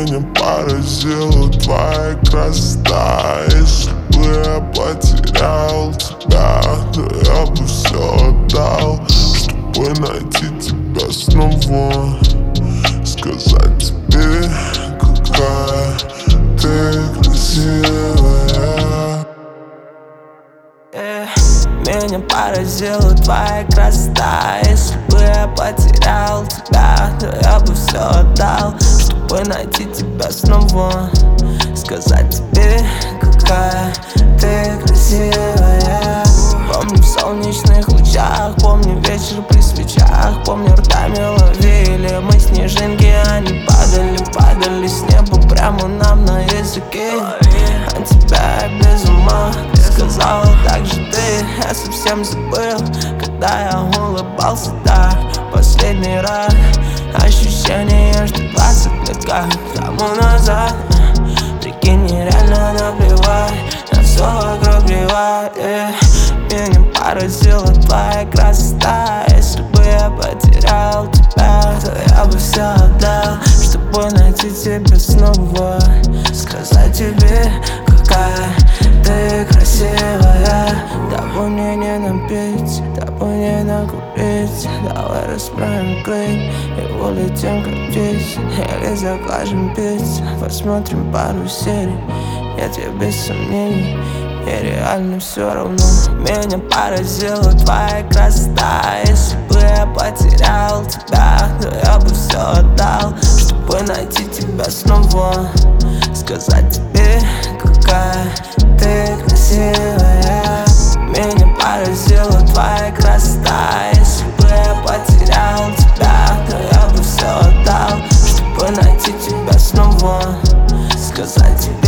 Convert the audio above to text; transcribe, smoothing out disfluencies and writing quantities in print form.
Меня поразила твоя красота. Если бы я потерял тебя, то я бы все отдал, чтобы найти тебя снова. Сказать тебе, какая ты красивая. Меня поразила твоя красота. Если бы я потерял тебя, то я бы все отдал, чтобы найти тебя снова. Сказать тебе, какая ты красивая. Помню в солнечных лучах, помню вечер при свечах, помню ртами ловили мы снежинки. Они падали с неба прямо нам на языке. От тебя я без ума, ты сказала так же ты. Я совсем забыл, когда я улыбался так последний раз. Ощущение, что 20 лет как тому назад. Прикинь, нереально наплевать на все вокруг плевать. Меня поразила твоя красота. Если бы я потерял тебя, то я бы все отдал, чтобы найти тебя снова. Сказать тебе, какая ты красивая. Тобой мне не напить, тобой не накупить. Давай расправим крылья и улетим как птицы. Или закажем пиццу, посмотрим пару серий. Нет, я без сомнений, мне реально все равно. Меня поразила твоя красота. Если бы я потерял тебя, то я бы все отдал, чтобы найти тебя снова. Сказать тебе, какая ты красивая. Меня поразила твоя красота. Если бы я потерял тебя, то я бы все отдал, чтобы найти тебя снова. Сказать тебе